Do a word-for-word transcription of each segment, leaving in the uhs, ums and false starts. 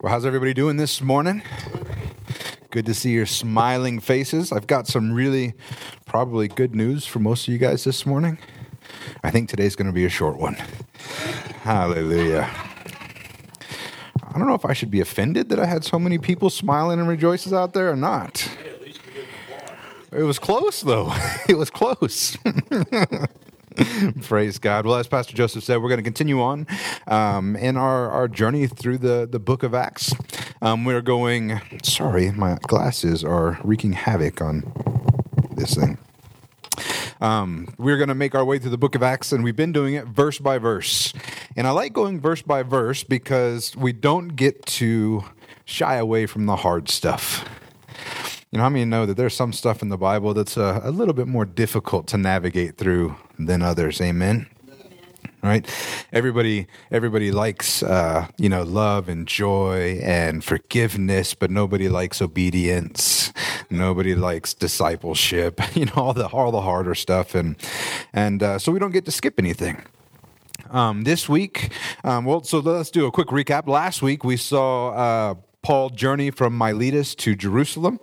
Well, how's everybody doing this morning? Good to see your smiling faces. I've got some really probably good news for most of you guys this morning. I think today's going to be a short one. Hallelujah. I don't know if I should be offended that I had so many people smiling and rejoices out there or not. It was close, though. It was close. Praise God. Well, as Pastor Joseph said, we're going to continue on um, in our, our journey through the, the book of Acts. Um, we're going, sorry, my glasses are wreaking havoc on this thing. Um, we're going to make our way through the book of Acts, and we've been doing it verse by verse. And I like going verse by verse because we don't get to shy away from the hard stuff. You know, how many know that there's some stuff in the Bible that's a, a little bit more difficult to navigate through than others? Amen. Right? Everybody, everybody likes, uh, you know, love and joy and forgiveness, but nobody likes obedience. Nobody likes discipleship. You know, all the all the harder stuff, and and uh, so we don't get to skip anything. Um, this week, um, well, so let's do a quick recap. Last week we saw uh, Paul journey from Miletus to Jerusalem.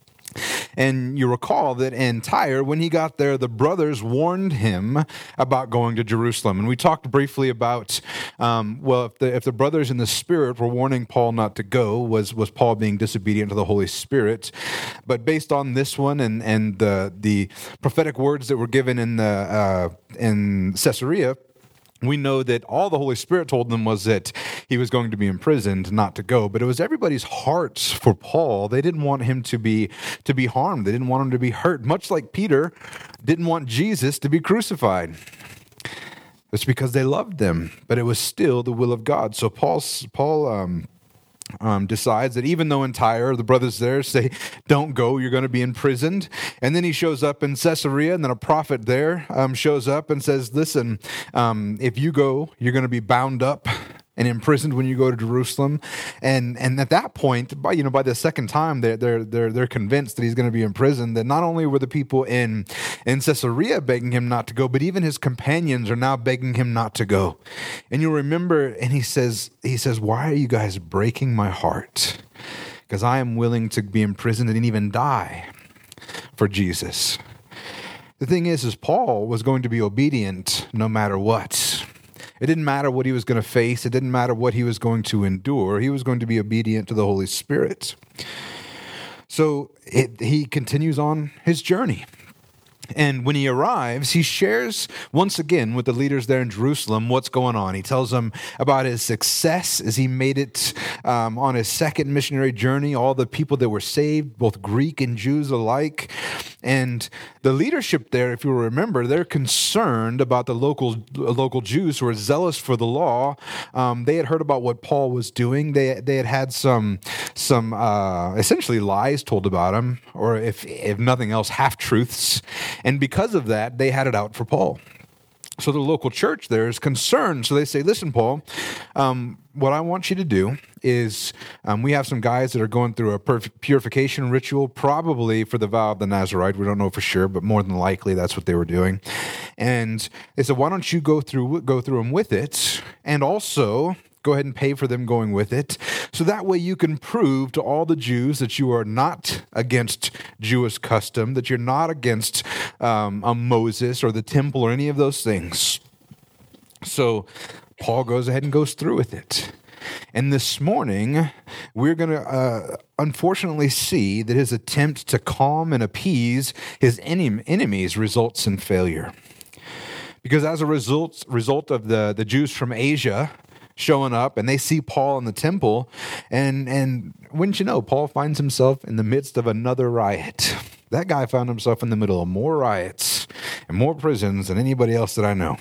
And you recall that in Tyre, when he got there, the brothers warned him about going to Jerusalem. And we talked briefly about, um, well, if the, if the brothers in the Spirit were warning Paul not to go, was was Paul being disobedient to the Holy Spirit? But based on this one and and the the prophetic words that were given in the uh, in Caesarea, we know that all the Holy Spirit told them was that he was going to be imprisoned, not to go. But it was everybody's hearts for Paul. They didn't want him to be to be harmed. They didn't want him to be hurt. Much like Peter didn't want Jesus to be crucified. It's because they loved them, but it was still the will of God. So Paul's, Paul um, um, decides that even though in Tyre, the brothers there say, don't go, you're going to be imprisoned. And then he shows up in Caesarea, and then a prophet there um, shows up and says, listen, um, if you go, you're going to be bound up and imprisoned when you go to Jerusalem. And and at that point, by you know, by the second time, they're they're they're they're convinced that he's going to be imprisoned. That not only were the people in in Caesarea begging him not to go, but even his companions are now begging him not to go. And you'll remember, and he says he says, "Why are you guys breaking my heart? Because I am willing to be imprisoned and even die for Jesus." The thing is, is Paul was going to be obedient no matter what. It didn't matter what he was going to face. It didn't matter what he was going to endure. He was going to be obedient to the Holy Spirit. So it, he continues on his journey. And when he arrives, he shares once again with the leaders there in Jerusalem what's going on. He tells them about his success as he made it um, on his second missionary journey, all the people that were saved, both Greek and Jews alike. And the leadership there, if you remember, they're concerned about the local local Jews who are zealous for the law. Um, they had heard about what Paul was doing. They they had had some some uh, essentially lies told about him, or if if nothing else, half truths. And because of that, they had it out for Paul. So the local church there is concerned. So they say, listen, Paul, um, what I want you to do is um, we have some guys that are going through a purification ritual, probably for the vow of the Nazarite. We don't know for sure, but more than likely that's what they were doing. And they said, why don't you go through go through them with it, and also go ahead and pay for them going with it, so that way you can prove to all the Jews that you are not against Jewish custom, that you're not against um, a Moses or the temple or any of those things. So Paul goes ahead and goes through with it. And this morning, we're going to uh, unfortunately see that his attempt to calm and appease his enem- enemies results in failure. Because as a result, result of the, the Jews from Asia showing up, and they see Paul in the temple, and and wouldn't you know, Paul finds himself in the midst of another riot. That guy found himself in the middle of more riots and more prisons than anybody else that I know.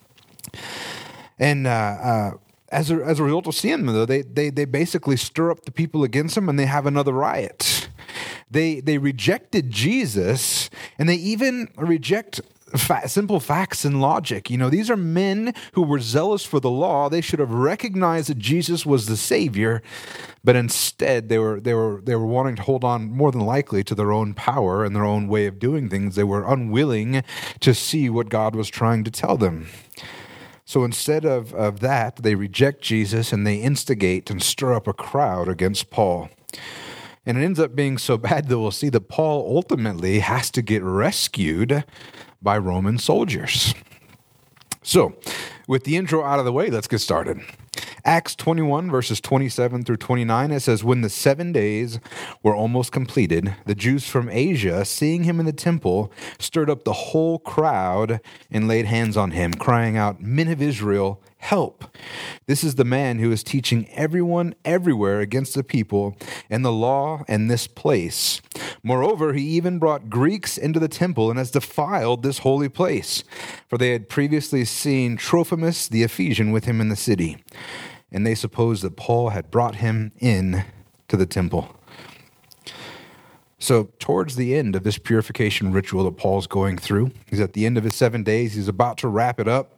And uh, uh, as a as a result of seeing them, though, they they they basically stir up the people against him, and they have another riot. They they rejected Jesus, and they even reject Fa- simple facts and logic. You know, these are men who were zealous for the law. They should have recognized that Jesus was the Savior, but instead they were they were they were wanting to hold on more than likely to their own power and their own way of doing things. They were unwilling to see what God was trying to tell them. So instead of, of that, they reject Jesus and they instigate and stir up a crowd against Paul. And it ends up being so bad that we'll see that Paul ultimately has to get rescued by Roman soldiers. So, with the intro out of the way, let's get started. Acts twenty-one, verses twenty-seven through twenty-nine, it says, "When the seven days were almost completed, the Jews from Asia, seeing him in the temple, stirred up the whole crowd and laid hands on him, crying out, 'Men of Israel, help! This is the man who is teaching everyone everywhere against the people and the law and this place. Moreover, he even brought Greeks into the temple and has defiled this holy place. For they had previously seen Trophimus the Ephesian with him in the city, and they supposed that Paul had brought him in to the temple.'" So towards the end of this purification ritual that Paul's going through, he's at the end of his seven days, he's about to wrap it up.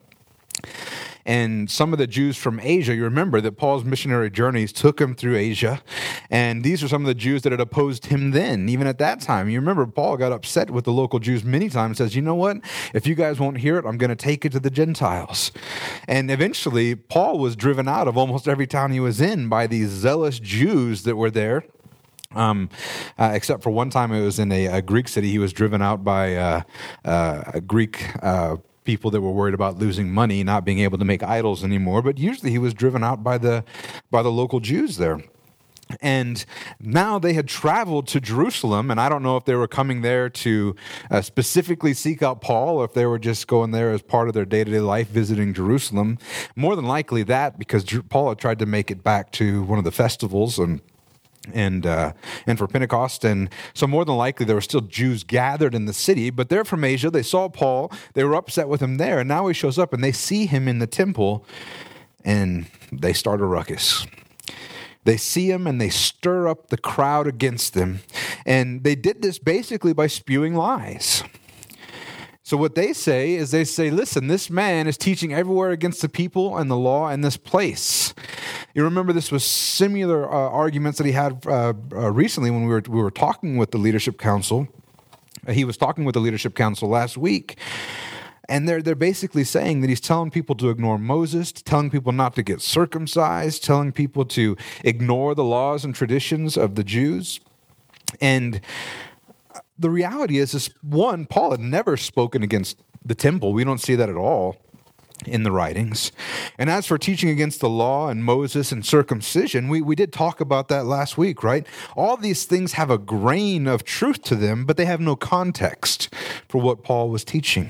And some of the Jews from Asia, you remember that Paul's missionary journeys took him through Asia. And these are some of the Jews that had opposed him then, even at that time. You remember Paul got upset with the local Jews many times and says, you know what? If you guys won't hear it, I'm going to take it to the Gentiles. And eventually, Paul was driven out of almost every town he was in by these zealous Jews that were there. Um, uh, except for one time it was in a, a Greek city. He was driven out by uh, uh, a Greek uh people that were worried about losing money, not being able to make idols anymore. But usually he was driven out by the by the local Jews there. And now they had traveled to Jerusalem, and I don't know if they were coming there to uh, specifically seek out Paul, or if they were just going there as part of their day-to-day life visiting Jerusalem. More than likely that, because Paul had tried to make it back to one of the festivals and and uh, and for Pentecost. And so more than likely there were still Jews gathered in the city, but they're from Asia. They saw Paul. They were upset with him there. And now he shows up and they see him in the temple and they start a ruckus. They see him and they stir up the crowd against them. And they did this basically by spewing lies. So what they say is they say, listen, this man is teaching everywhere against the people and the law in this place. You remember this was similar uh, arguments that he had uh, uh, recently when we were we were talking with the leadership council. Uh, he was talking with the leadership council last week. And they're, they're basically saying that he's telling people to ignore Moses, telling people not to get circumcised, telling people to ignore the laws and traditions of the Jews. And the reality is, is, one, Paul had never spoken against the temple. We don't see that at all in the writings. And as for teaching against the law and Moses and circumcision, we, we did talk about that last week, right? All these things have a grain of truth to them, but they have no context for what Paul was teaching.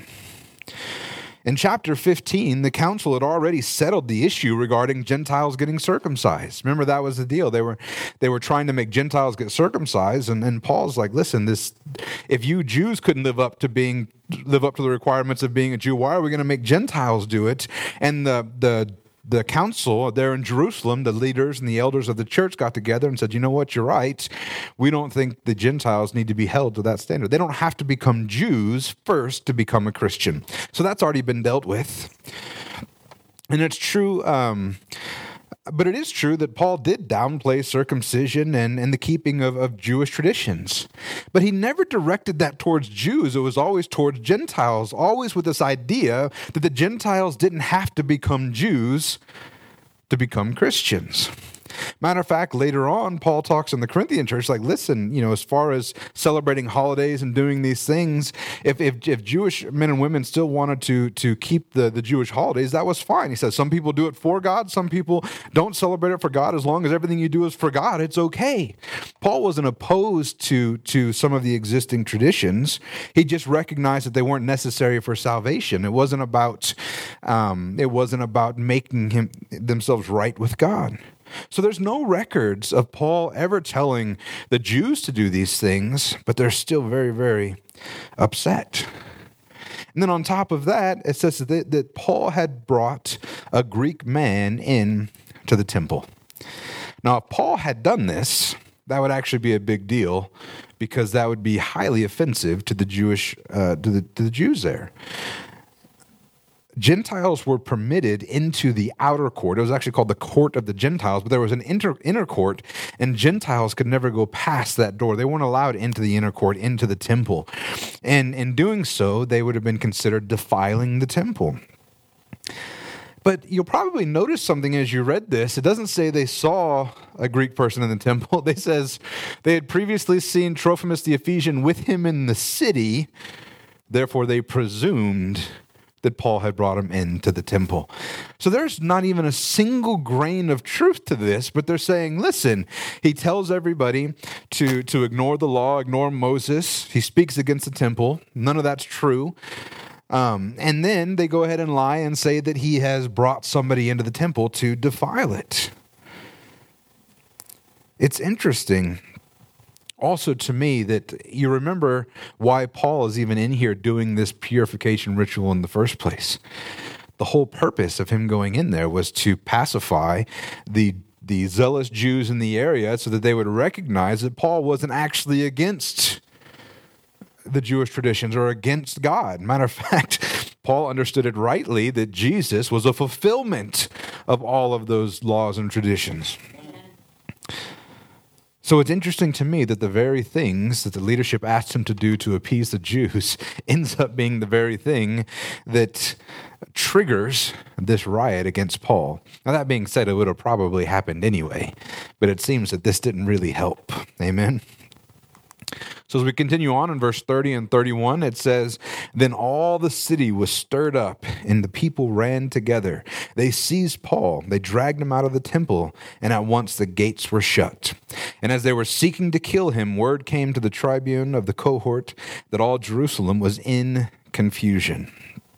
In chapter fifteen, the council had already settled the issue regarding Gentiles getting circumcised. Remember, that was the deal. They were they were trying to make Gentiles get circumcised, and, and Paul's like, listen, this if you Jews couldn't live up to being live up to the requirements of being a Jew, why are we going to make Gentiles do it? And the the the council there in Jerusalem, the leaders and the elders of the church got together and said, you know what, you're right. We don't think the Gentiles need to be held to that standard. They don't have to become Jews first to become a Christian. So that's already been dealt with. And it's true, um, but it is true that Paul did downplay circumcision and, and the keeping of, of Jewish traditions. But he never directed that towards Jews. It was always towards Gentiles, always with this idea that the Gentiles didn't have to become Jews to become Christians. Matter of fact, later on, Paul talks in the Corinthian church, like, listen, you know, as far as celebrating holidays and doing these things, if if, if Jewish men and women still wanted to, to keep the, the Jewish holidays, that was fine. He says some people do it for God, some people don't celebrate it for God. As long as everything you do is for God, it's okay. Paul wasn't opposed to, to some of the existing traditions. He just recognized that they weren't necessary for salvation. It wasn't about um, it wasn't about making him themselves right with God. So there's no records of Paul ever telling the Jews to do these things, but they're still very, very upset. And then on top of that, it says that, that Paul had brought a Greek man in to the temple. Now, if Paul had done this, that would actually be a big deal because that would be highly offensive to the Jewish, uh, to the, to the Jews there. Gentiles were permitted into the outer court. It was actually called the court of the Gentiles, but there was an inter, inner court, and Gentiles could never go past that door. They weren't allowed into the inner court, into the temple. And in doing so, they would have been considered defiling the temple. But you'll probably notice something as you read this. It doesn't say they saw a Greek person in the temple. It says they had previously seen Trophimus the Ephesian with him in the city. Therefore, they presumed that Paul had brought him into the temple. So there's not even a single grain of truth to this, but they're saying, listen, he tells everybody to, to ignore the law, ignore Moses. He speaks against the temple. None of that's true. Um, and then they go ahead and lie and say that he has brought somebody into the temple to defile it. It's interesting also to me that you remember why Paul is even in here doing this purification ritual in the first place. The whole purpose of him going in there was to pacify the the zealous Jews in the area so that they would recognize that Paul wasn't actually against the Jewish traditions or against God. Matter of fact, Paul understood it rightly that Jesus was a fulfillment of all of those laws and traditions. So it's interesting to me that the very things that the leadership asked him to do to appease the Jews ends up being the very thing that triggers this riot against Paul. Now, that being said, it would have probably happened anyway, but it seems that this didn't really help. Amen? So as we continue on in verse thirty and thirty-one, it says, "Then all the city was stirred up, and the people ran together. They seized Paul, they dragged him out of the temple, and at once the gates were shut. And as they were seeking to kill him, word came to the tribune of the cohort that all Jerusalem was in confusion."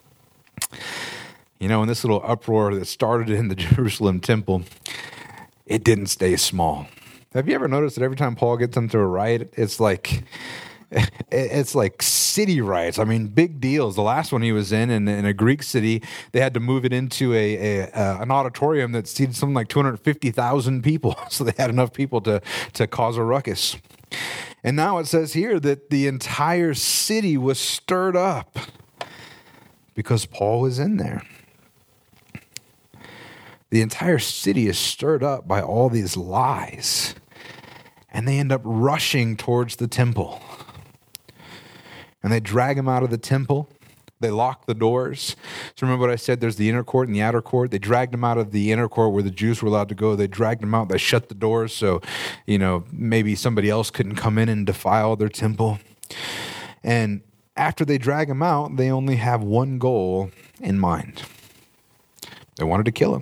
You know, in this little uproar that started in the Jerusalem temple, it didn't stay small. Have you ever noticed that every time Paul gets into a riot, it's like it's like city riots? I mean, big deals. The last one he was in, in, in a Greek city, they had to move it into a, a, a an auditorium that seated something like two hundred fifty thousand people. So they had enough people to, to cause a ruckus. And now it says here that the entire city was stirred up because Paul was in there. The entire city is stirred up by all these lies, and they end up rushing towards the temple. And they drag him out of the temple. They lock the doors. So remember what I said, there's the inner court and the outer court. They dragged him out of the inner court where the Jews were allowed to go. They dragged him out. They shut the doors so, you know, maybe somebody else couldn't come in and defile their temple. And after they drag him out, they only have one goal in mind. They wanted to kill him.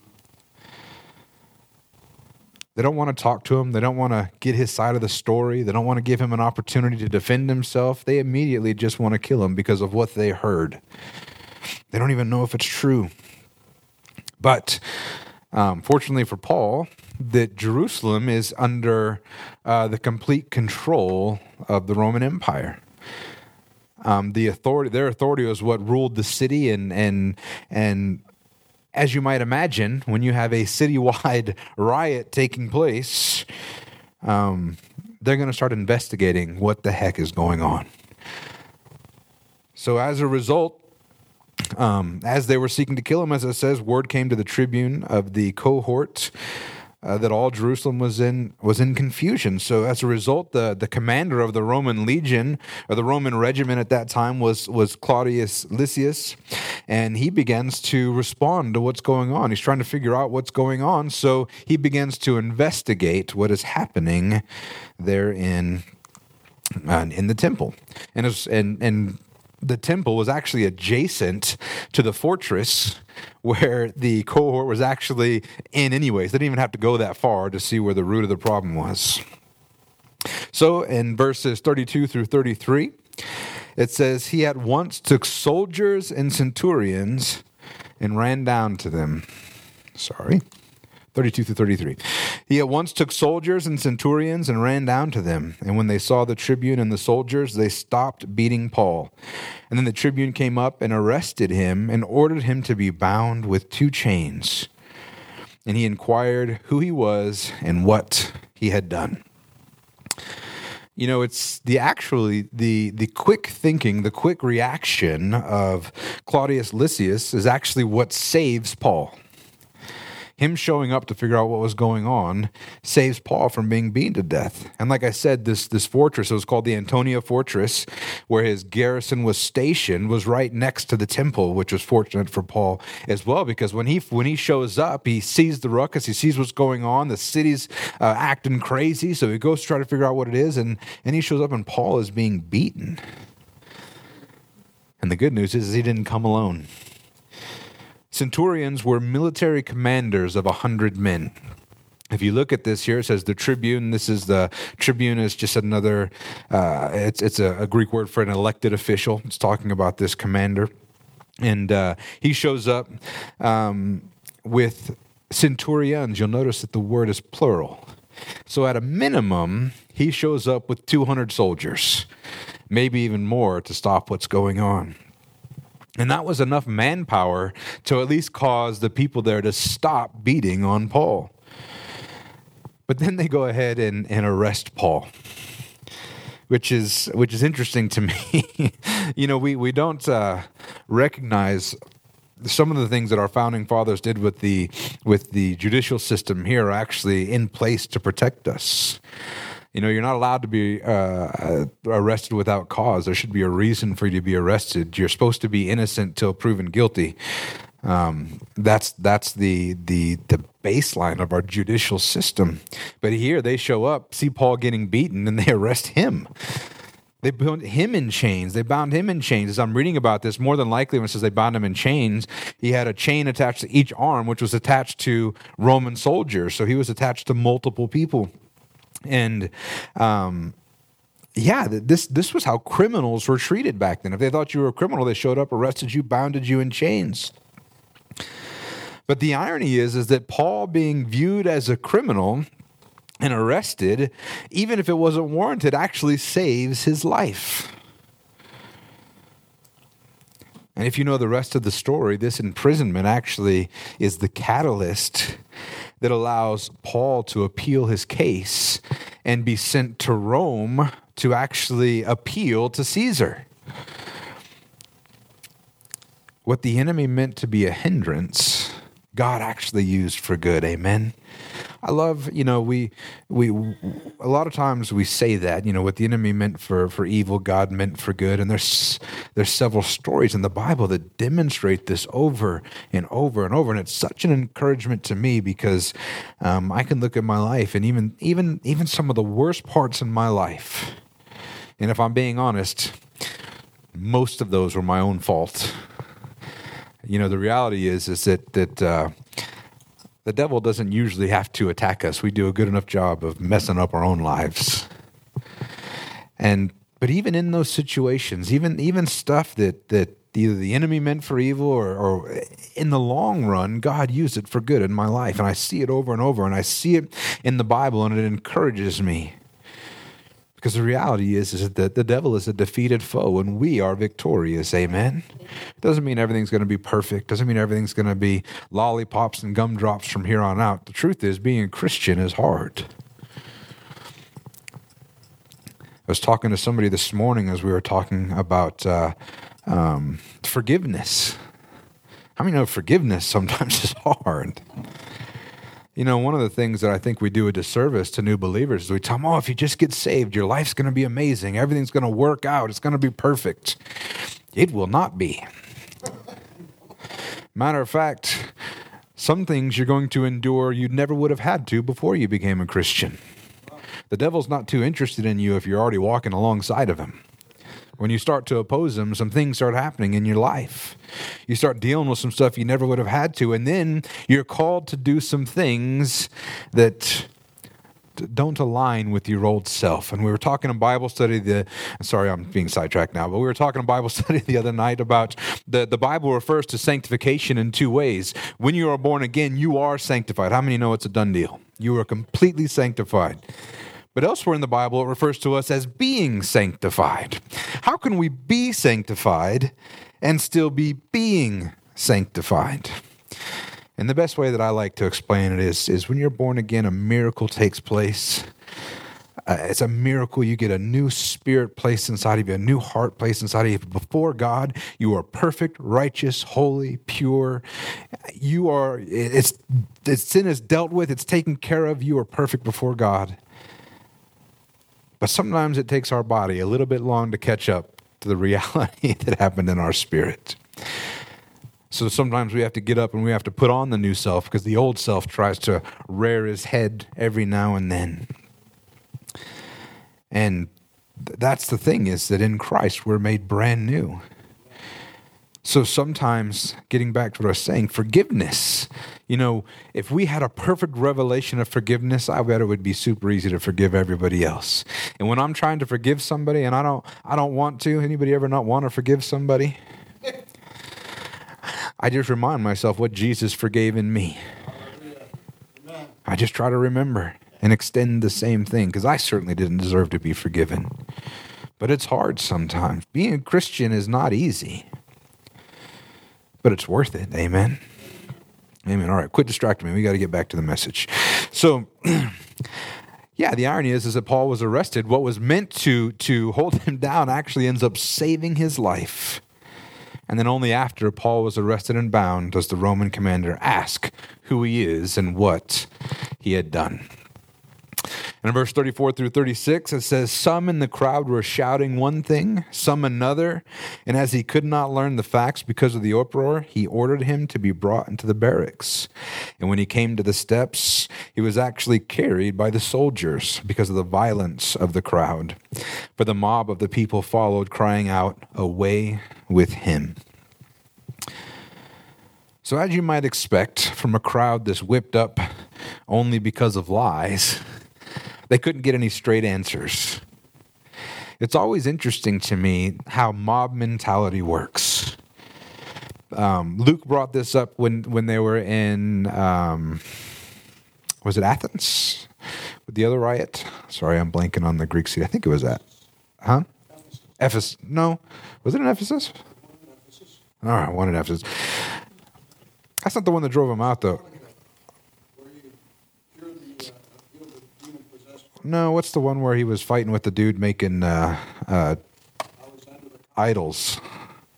They don't want to talk to him. They don't want to get his side of the story. They don't want to give him an opportunity to defend himself. They immediately just want to kill him because of what they heard. They don't even know if it's true. But um, fortunately for Paul, that Jerusalem is under uh, the complete control of the Roman Empire. Um, the authority, their authority was what ruled the city, and and and. As you might imagine, when you have a citywide riot taking place, um, they're going to start investigating what the heck is going on. So as a result, um, as they were seeking to kill him, as it says, word came to the tribune of the cohort uh, that all Jerusalem was in was in confusion. So as a result, the, the commander of the Roman legion, or the Roman regiment at that time, was, was Claudius Lysias. And he begins to respond to what's going on. He's trying to figure out what's going on. So he begins to investigate what is happening there in uh, in the temple. And, it was, and and the temple was actually adjacent to the fortress where the cohort was actually in anyways. They didn't even have to go that far to see where the root of the problem was. So in verses thirty-two through thirty-three, it says, "He at once took soldiers and centurions and ran down to them." Sorry. thirty-two through thirty-three. "He at once took soldiers and centurions and ran down to them. And when they saw the tribune and the soldiers, they stopped beating Paul. And then the tribune came up and arrested him and ordered him to be bound with two chains. And he inquired who he was and what he had done." You know, it's the actually the the quick thinking, the quick reaction of Claudius Lysias is actually what saves Paul. him showing up to figure out what was going on saves Paul from being beaten to death. And like I said, this, this fortress, it was called the Antonia Fortress, where his garrison was stationed, was right next to the temple, which was fortunate for Paul as well, because when he when he shows up, he sees the ruckus, he sees what's going on, the city's uh, acting crazy, so he goes to try to figure out what it is, and, and he shows up and Paul is being beaten. And the good news is he didn't come alone. Centurions were military commanders of a hundred men. If you look at this here, it says the tribune. This is the tribune is just another, uh, it's it's a, a Greek word for an elected official. It's talking about this commander. And uh, he shows up um, with centurions. You'll notice that the word is plural. So at a minimum, he shows up with two hundred soldiers, maybe even more, to stop what's going on. And that was enough manpower to at least cause the people there to stop beating on Paul. But then they go ahead and, and arrest Paul, which is which is interesting to me. You know, we, we don't uh, recognize some of the things that our founding fathers did with the with the judicial system here are actually in place to protect us. You know, you're not allowed to be uh, arrested without cause. There should be a reason for you to be arrested. You're supposed to be innocent till proven guilty. Um, that's that's the the the baseline of our judicial system. But here they show up, see Paul getting beaten, and they arrest him. They put him in chains. They bound him in chains. As I'm reading about this, more than likely when it says they bound him in chains, he had a chain attached to each arm, which was attached to Roman soldiers. So he was attached to multiple people. And um, yeah, this this was how criminals were treated back then. If they thought you were a criminal, they showed up, arrested you, bounded you in chains. But the irony is, is that Paul, being viewed as a criminal and arrested, even if it wasn't warranted, actually saves his life. And if you know the rest of the story, this imprisonment actually is the catalyst that allows Paul to appeal his case and be sent to Rome to actually appeal to Caesar. What the enemy meant to be a hindrance, God actually used for good. Amen. I love, you know, we we a lot of times we say that, you know, what the enemy meant for, for evil, God meant for good. And there's there's several stories in the Bible that demonstrate this over and over and over. And it's such an encouragement to me because um, I can look at my life and even even even some of the worst parts in my life. And if I'm being honest, most of those were my own fault. You know, the reality is is that that. Uh, The devil doesn't usually have to attack us. We do a good enough job of messing up our own lives. And but even in those situations, even even stuff that, that either the enemy meant for evil or, or in the long run, God used it for good in my life. And I see it over and over, and I see it in the Bible, and it encourages me. Because the reality is, is that the devil is a defeated foe, and we are victorious. Amen? Doesn't mean everything's going to be perfect. Doesn't mean everything's going to be lollipops and gumdrops from here on out. The truth is, being a Christian is hard. I was talking to somebody this morning as we were talking about uh, um, forgiveness. How many know forgiveness sometimes is hard? You know, one of the things that I think we do a disservice to new believers is we tell them, oh, if you just get saved, your life's going to be amazing. Everything's going to work out. It's going to be perfect. It will not be. Matter of fact, some things you're going to endure you never would have had to before you became a Christian. The devil's not too interested in you if you're already walking alongside of him. When you start to oppose him, some things start happening in your life. You start dealing with some stuff you never would have had to, and then you're called to do some things that don't align with your old self. And we were talking in Bible study, the sorry, I'm being sidetracked now, but we were talking in Bible study the other night about the, the Bible refers to sanctification in two ways. When you are born again, you are sanctified. How many know it's a done deal? You are completely sanctified. But elsewhere in the Bible, it refers to us as being sanctified. How can we be sanctified and still be being sanctified? And the best way that I like to explain it is, is when you're born again, a miracle takes place. Uh, it's a miracle. You get a new spirit placed inside of you, a new heart placed inside of you. Before God, you are perfect, righteous, holy, pure. You are, it's, it's sin is dealt with, it's taken care of. You are perfect before God. But sometimes it takes our body a little bit long to catch up to the reality that happened in our spirit. So sometimes we have to get up and we have to put on the new self because the old self tries to rear his head every now and then. And that's the thing, is that in Christ we're made brand new. So sometimes, getting back to what I was saying, forgiveness. You know, if we had a perfect revelation of forgiveness, I bet it would be super easy to forgive everybody else. And when I'm trying to forgive somebody and I don't I don't want to, anybody ever not want to forgive somebody? I just remind myself what Jesus forgave in me. I just try to remember and extend the same thing, because I certainly didn't deserve to be forgiven. But it's hard sometimes. Being a Christian is not easy. But it's worth it. Amen? Amen. All right, quit distracting me. We got to get back to the message. So, yeah, the irony is, is that Paul was arrested. What was meant to, to hold him down actually ends up saving his life. And then only after Paul was arrested and bound does the Roman commander ask who he is and what he had done. And in verse thirty-four through thirty-six, it says, some in the crowd were shouting one thing, some another, and as he could not learn the facts because of the uproar, he ordered him to be brought into the barracks. And when he came to the steps, he was actually carried by the soldiers because of the violence of the crowd. For the mob of the people followed, crying out, away with him. So as you might expect from a crowd that's whipped up only because of lies, they couldn't get any straight answers. It's always interesting to me how mob mentality works. Um, Luke brought this up when, when they were in, um, was it Athens? With the other riot? Sorry, I'm blanking on the Greek city. I think it was that. Huh? Ephesus. Ephesus. No. Was it in Ephesus? All right, one in Ephesus. That's not the one that drove him out, though. No, what's the one where he was fighting with the dude making uh, uh, idols?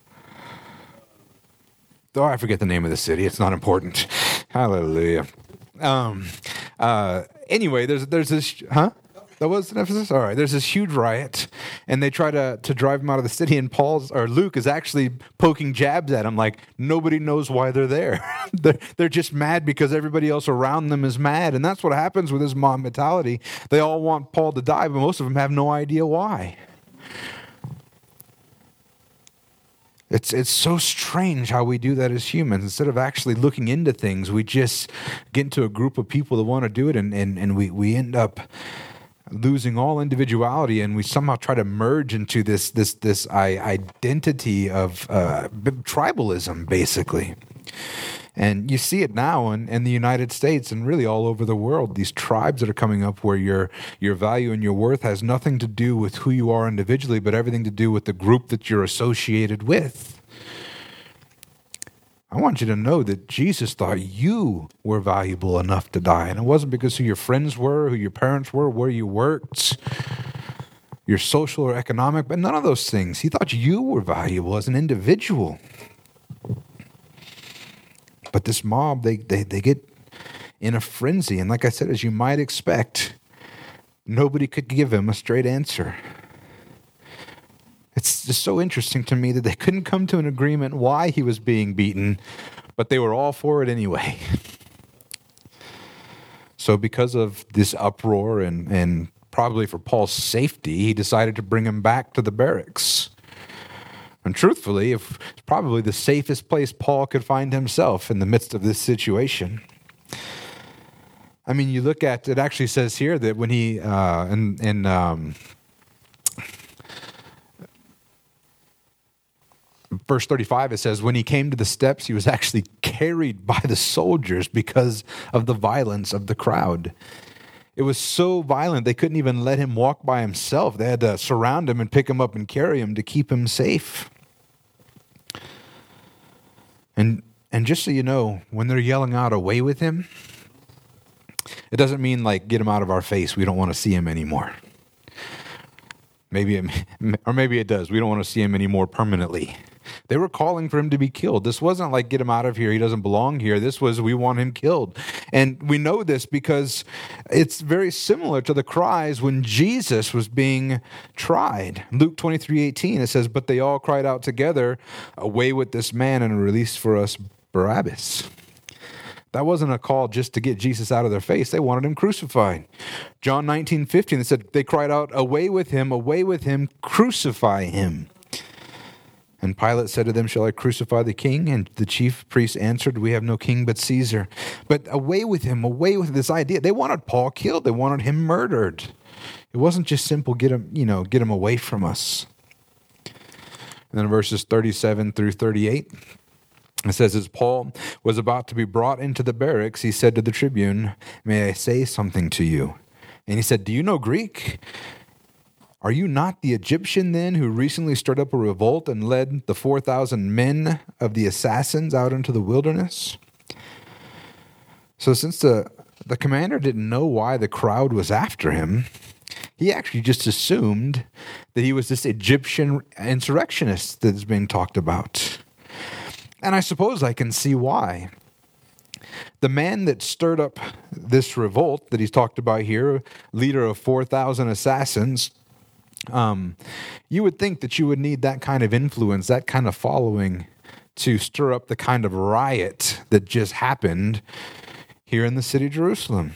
Oh, I forget the name of the city. It's not important. Hallelujah. Um, uh, anyway, there's there's this, huh? That was in Ephesus? All right. There's this huge riot, and they try to, to drive him out of the city, and Paul's, or Luke is actually poking jabs at him like nobody knows why they're there. they're, they're just mad because everybody else around them is mad, and that's what happens with this mob mentality. They all want Paul to die, but most of them have no idea why. It's it's so strange how we do that as humans. Instead of actually looking into things, we just get into a group of people that want to do it, and, and, and we, we end up losing all individuality, and we somehow try to merge into this this this identity of uh, tribalism, basically. And you see it now in, in the United States and really all over the world. These tribes that are coming up where your your value and your worth has nothing to do with who you are individually, but everything to do with the group that you're associated with. I want you to know that Jesus thought you were valuable enough to die. And it wasn't because who your friends were, who your parents were, where you worked, your social or economic, but none of those things. He thought you were valuable as an individual. But this mob, they, they, they get in a frenzy. And like I said, as you might expect, nobody could give him a straight answer. It's just so interesting to me that they couldn't come to an agreement why he was being beaten, but they were all for it anyway. So because of this uproar and, and probably for Paul's safety, he decided to bring him back to the barracks. And truthfully, it's probably the safest place Paul could find himself in the midst of this situation. I mean, you look at, it actually says here that when he, uh, in, in um, verse thirty-five, it says, when he came to the steps, he was actually carried by the soldiers because of the violence of the crowd. It was so violent, they couldn't even let him walk by himself. They had to surround him and pick him up and carry him to keep him safe. And and just so you know, when they're yelling out, away with him, it doesn't mean like, get him out of our face, we don't want to see him anymore. Maybe it, or maybe it does. We don't want to see him anymore permanently. They were calling for him to be killed. This wasn't like, get him out of here, he doesn't belong here. This was, we want him killed. And we know this because it's very similar to the cries when Jesus was being tried. Luke twenty-three eighteen, it says, but they all cried out together, away with this man and release for us Barabbas. That wasn't a call just to get Jesus out of their face. They wanted him crucified. John nineteen fifteen, it said, they cried out, away with him, away with him, crucify him. And Pilate said to them, shall I crucify the king? And the chief priests answered, we have no king but Caesar. But away with him, away with this idea. They wanted Paul killed. They wanted him murdered. It wasn't just simple, get him, you know, get him away from us. And then verses thirty-seven through thirty-eight, it says, as Paul was about to be brought into the barracks, he said to the tribune, may I say something to you? And he said, do you know Greek? Are you not the Egyptian then who recently stirred up a revolt and led the four thousand men of the assassins out into the wilderness? So since the, the commander didn't know why the crowd was after him, he actually just assumed that he was this Egyptian insurrectionist that is being talked about. And I suppose I can see why. The man that stirred up this revolt that he's talked about here, leader of four thousand assassins, Um, you would think that you would need that kind of influence, that kind of following to stir up the kind of riot that just happened here in the city of Jerusalem.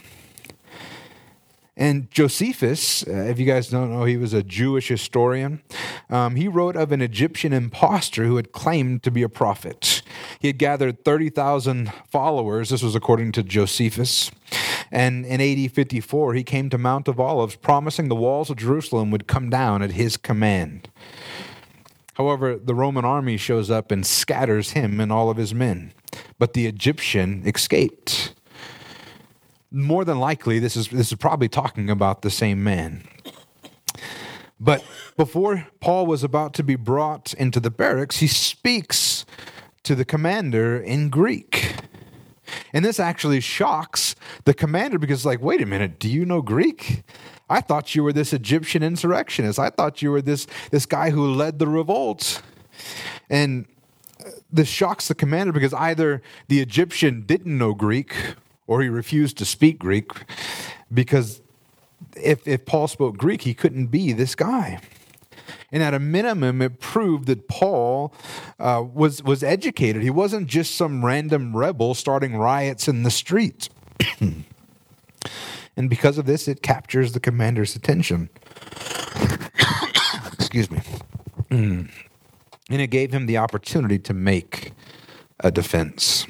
And Josephus, uh, if you guys don't know, he was a Jewish historian. Um, he wrote of an Egyptian impostor who had claimed to be a prophet. He had gathered thirty thousand followers. This was according to Josephus. And in A D fifty-four, he came to Mount of Olives, promising the walls of Jerusalem would come down at his command. However, the Roman army shows up and scatters him and all of his men. But the Egyptian escaped. More than likely, this is this is probably talking about the same man. But before Paul was about to be brought into the barracks, he speaks to the commander in Greek. And this actually shocks the commander because, like, wait a minute, do you know Greek? I thought you were this Egyptian insurrectionist. I thought you were this, this guy who led the revolt. And this shocks the commander because either the Egyptian didn't know Greek or he refused to speak Greek, because if, if Paul spoke Greek, he couldn't be this guy. And at a minimum, it proved that Paul uh, was, was educated. He wasn't just some random rebel starting riots in the streets. And because of this, it captures the commander's attention. Excuse me. And it gave him the opportunity to make a defense.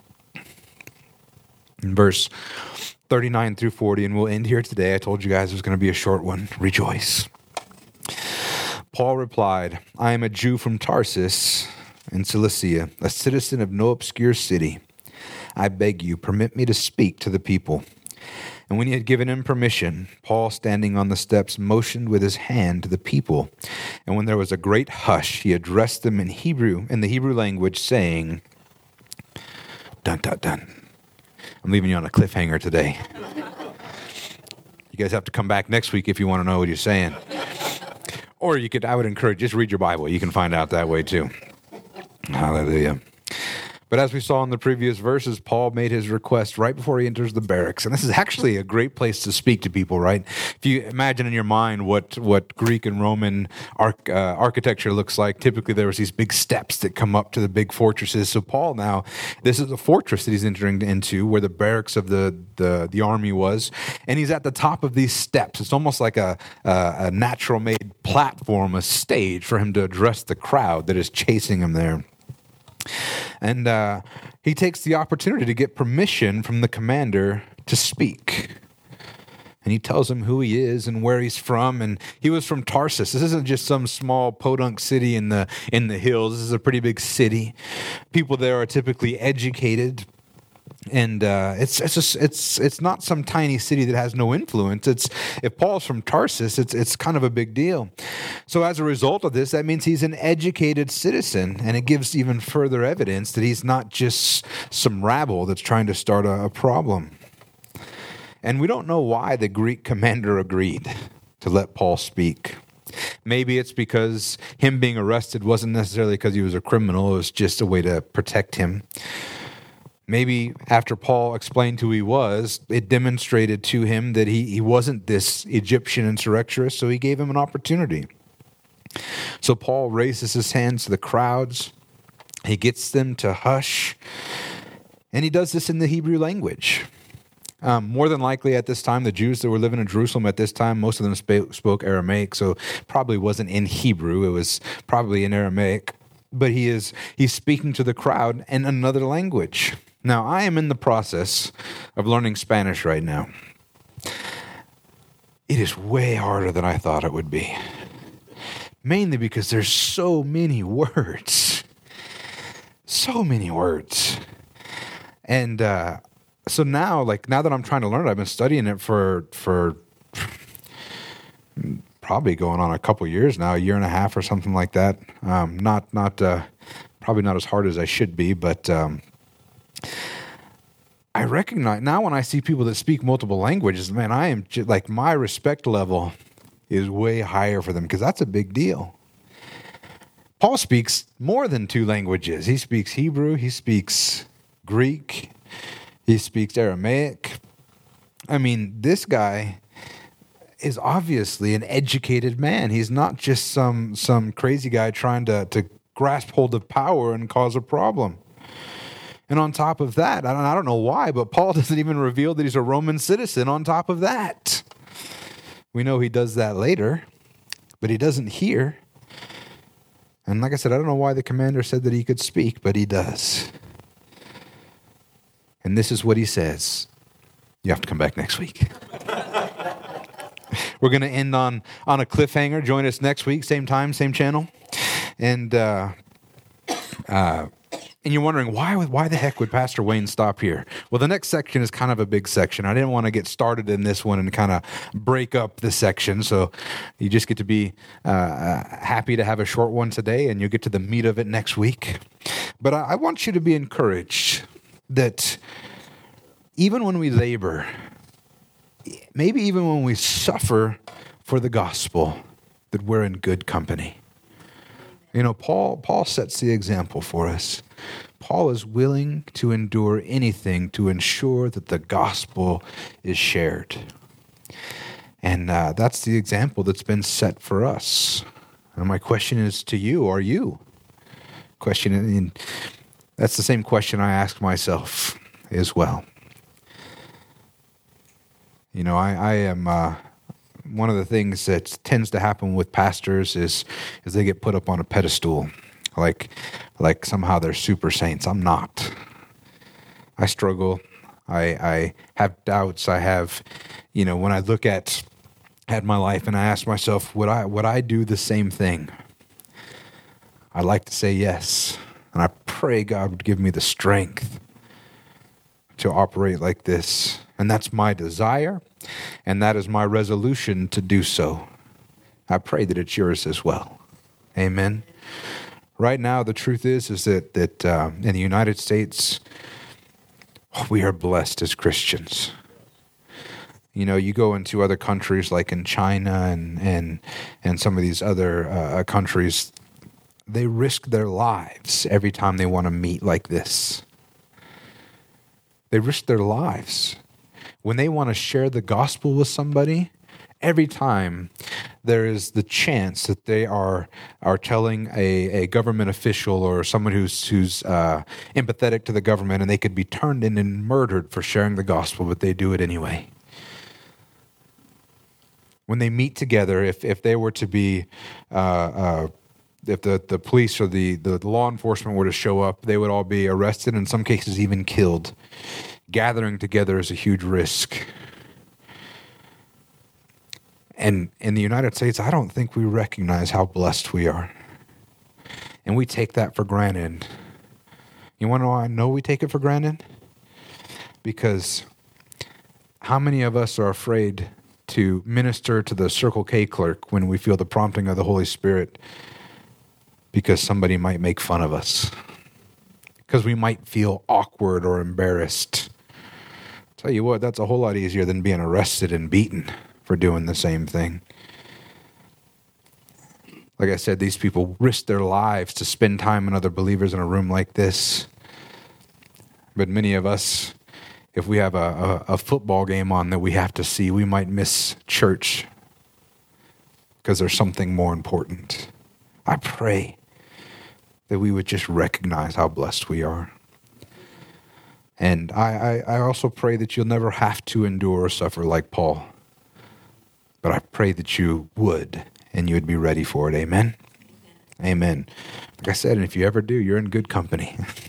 In verse thirty-nine through forty, and we'll end here today. I told you guys it was going to be a short one. Rejoice. Paul replied, I am a Jew from Tarsus in Cilicia, a citizen of no obscure city. I beg you, permit me to speak to the people. And when he had given him permission, Paul, standing on the steps, motioned with his hand to the people. And when there was a great hush, he addressed them in Hebrew, in the Hebrew language, saying, dun, dun, dun. I'm leaving you on a cliffhanger today. You guys have to come back next week if you want to know what he's saying. Or you could, I would encourage, just read your Bible. You can find out that way too. Hallelujah. But as we saw in the previous verses, Paul made his request right before he enters the barracks. And this is actually a great place to speak to people, right? If you imagine in your mind what, what Greek and Roman arch, uh, architecture looks like, typically there was these big steps that come up to the big fortresses. So Paul now, this is a fortress that he's entering into where the barracks of the, the, the army was. And he's at the top of these steps. It's almost like a, a, a natural-made platform, a stage for him to address the crowd that is chasing him there. And uh, he takes the opportunity to get permission from the commander to speak. And he tells him who he is and where he's from. And he was from Tarsus. This isn't just some small podunk city in the in the hills. This is a pretty big city. People there are typically educated. And uh, it's it's just, it's it's not some tiny city that has no influence. It's if Paul's from Tarsus, it's it's kind of a big deal. So as a result of this, that means he's an educated citizen, and it gives even further evidence that he's not just some rabble that's trying to start a, a problem. And we don't know why the Greek commander agreed to let Paul speak. Maybe it's because him being arrested wasn't necessarily because he was a criminal. It was just a way to protect him. Maybe after Paul explained who he was, it demonstrated to him that he, he wasn't this Egyptian insurrectionist, so he gave him an opportunity. So Paul raises his hands to the crowds. He gets them to hush. And he does this in the Hebrew language. Um, more than likely at this time, the Jews that were living in Jerusalem at this time, most of them spoke, spoke Aramaic, so probably wasn't in Hebrew. It was probably in Aramaic. But he is he's speaking to the crowd in another language. Now, I am in the process of learning Spanish right now. It is way harder than I thought it would be. Mainly because there's so many words. So many words. And uh, so now, like, now that I'm trying to learn it, I've been studying it for for probably going on a couple years now, a year and a half or something like that. Um, not, not, uh, probably not as hard as I should be, but um, I recognize now when I see people that speak multiple languages, man, I am just, like, my respect level is way higher for them because that's a big deal. Paul speaks more than two languages. He speaks Hebrew, he speaks Greek, he speaks Aramaic. I mean, this guy is obviously an educated man. He's not just some some crazy guy trying to, to grasp hold of power and cause a problem. And on top of that, I don't, I don't know why, but Paul doesn't even reveal that he's a Roman citizen on top of that. We know he does that later, but he doesn't here. And like I said, I don't know why the commander said that he could speak, but he does. And this is what he says. You have to come back next week. We're going to end on, on a cliffhanger. Join us next week, same time, same channel. And uh, uh, and you're wondering, why why the heck would Pastor Wayne stop here? Well, the next section is kind of a big section. I didn't want to get started in this one and kind of break up the section. So you just get to be uh, happy to have a short one today, and you'll get to the meat of it next week. But I, I want you to be encouraged that even when we labor, maybe even when we suffer for the gospel, that we're in good company. You know, Paul Paul sets the example for us. Paul is willing to endure anything to ensure that the gospel is shared. And uh, that's the example that's been set for us. And my question is to you, are you? Question, and that's the same question I ask myself as well. You know, I, I am... Uh, One of the things that tends to happen with pastors is is they get put up on a pedestal, like like somehow they're super saints. I'm not. I struggle. I I have doubts. I have, you know, when I look at at my life and I ask myself, would I would I do the same thing? I like to say yes, and I pray God would give me the strength to operate like this. And that's my desire, and that is my resolution to do so. I pray that it's yours as well. Amen. Right now, the truth is, is that, that uh, in the United States, we are blessed as Christians. You know, you go into other countries like in China and and, and some of these other uh, countries, they risk their lives every time they want to meet like this. They risk their lives. When they want to share the gospel with somebody, every time there is the chance that they are are telling a, a government official or someone who's who's uh, empathetic to the government, and they could be turned in and murdered for sharing the gospel, but they do it anyway. When they meet together, if if they were to be, uh, uh, if the, the police or the, the law enforcement were to show up, they would all be arrested, in some cases even killed. Gathering together is a huge risk. And in the United States, I don't think we recognize how blessed we are. And we take that for granted. You want to know why I know we take it for granted? Because how many of us are afraid to minister to the Circle K clerk when we feel the prompting of the Holy Spirit because somebody might make fun of us? Because we might feel awkward or embarrassed. Tell you what, that's a whole lot easier than being arrested and beaten for doing the same thing. Like I said, these people risk their lives to spend time with other believers in a room like this. But many of us, if we have a, a, a football game on that we have to see, we might miss church because there's something more important. I pray that we would just recognize how blessed we are. And I, I, I also pray that you'll never have to endure or suffer like Paul. But I pray that you would, and you would be ready for it. Amen? Amen. Like I said, and if you ever do, you're in good company.